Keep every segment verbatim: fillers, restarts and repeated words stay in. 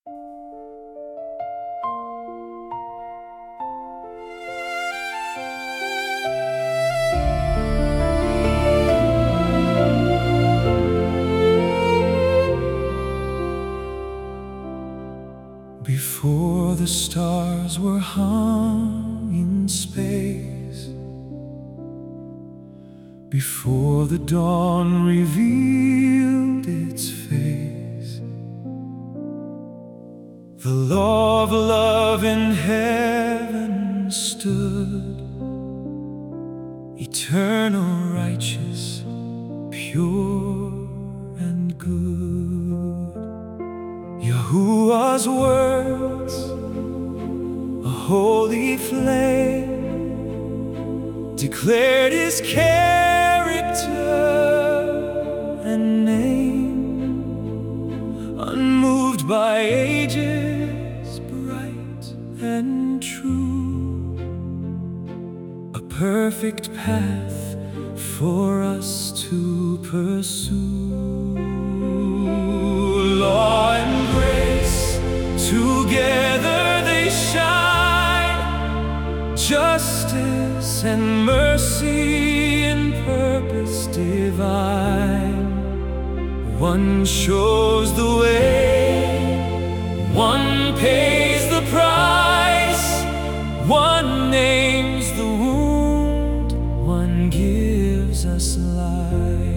Before the stars were hung in space, before the dawn revealed its face, the law of love in heaven stood, eternal, righteous, pure and good. Yahuwah's words, a holy flame, declared His character and name, unmoved by ages, bright and true, a perfect path for us to pursue. Law and grace, together they shine, justice and mercy in purpose divine. One shows the way, one pays the price, one names the wound, one gives us life.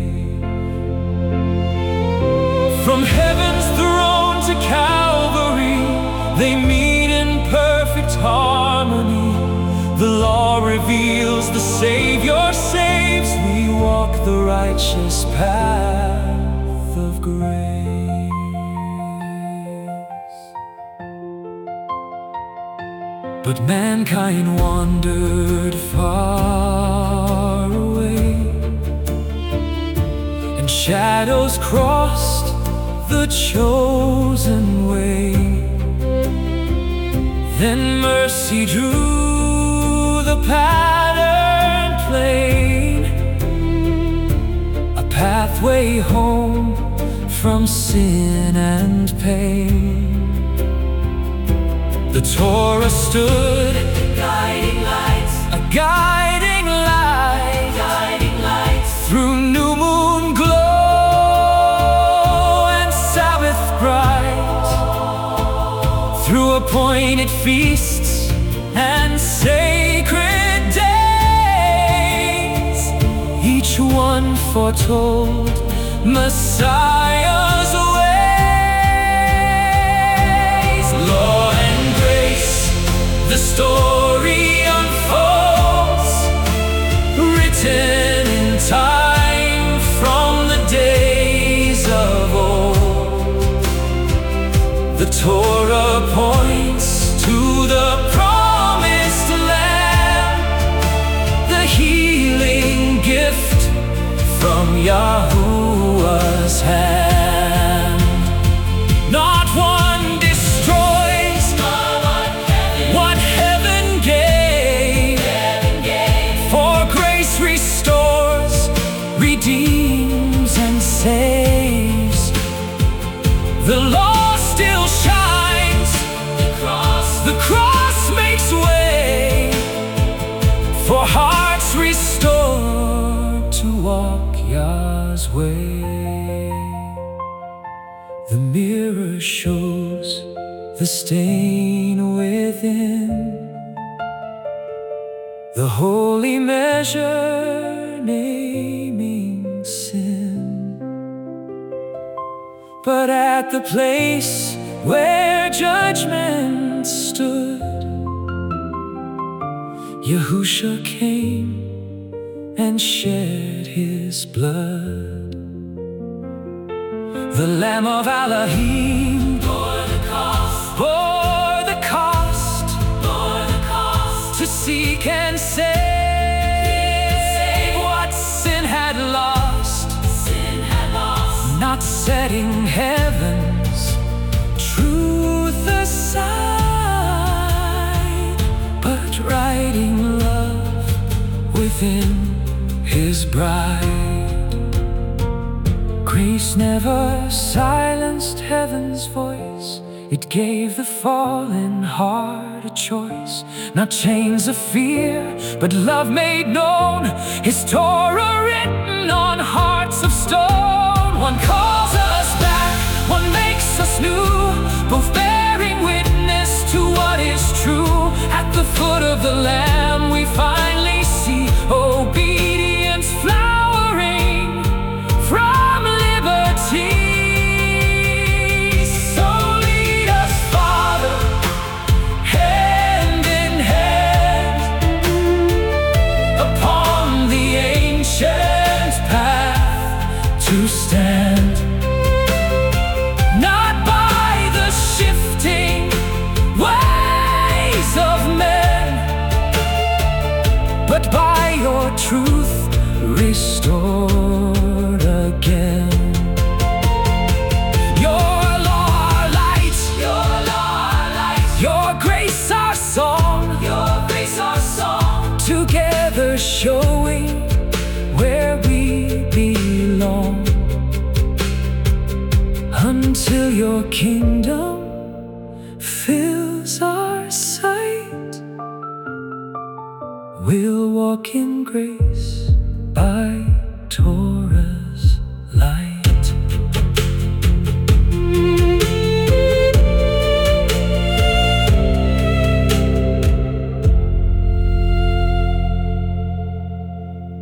From heaven's throne to Calvary, they meet in perfect harmony. The law reveals, the Savior saves. We walk the righteous path of grace. But mankind wandered far away, and shadows crossed the chosen way. Then mercy drew the pattern plain, a pathway home from sin and pain. The Torah stood, guiding lights, a guiding light, guiding light through new moon glow and Sabbath bright, through appointed feasts and sacred days, each one foretold Messiah's ways. Law and grace, the story unfolds, written in time from the days of old. The Torah points to the promised land, the healing gift from Yahuwah's hand. Not one destroys what heaven gave, for grace restores, redeems and saves. The law still shines, the cross makes way for hearts restored to walk Yah's way. The mirror shows the stain within, the holy measure naming sin. But at the place where judgment stood, Yahusha came and shed His blood. The Lamb of Elohim bore the cost, bore the cost, bore the cost, to seek and save what sin had lost, sin had lost, not setting heaven's truth aside, but writing love within His bride. Grace never silenced heaven's voice, It gave the fallen heart a choice, not chains of fear, but love made known. His Torah written on hearts of stone. One calls us back, one makes us new, both bearing witness to what is true. At the foot of the Lamb we finally see obedience flowering from liberty. So lead us, Father, hand in hand, upon the ancient path to stand. Not by the shifting ways of men, but by your truth restored again. Your law our light, your law our light, your grace our song, your grace our song, together showing where we belong. Until your kingdom fills our sight, we'll walk in grace by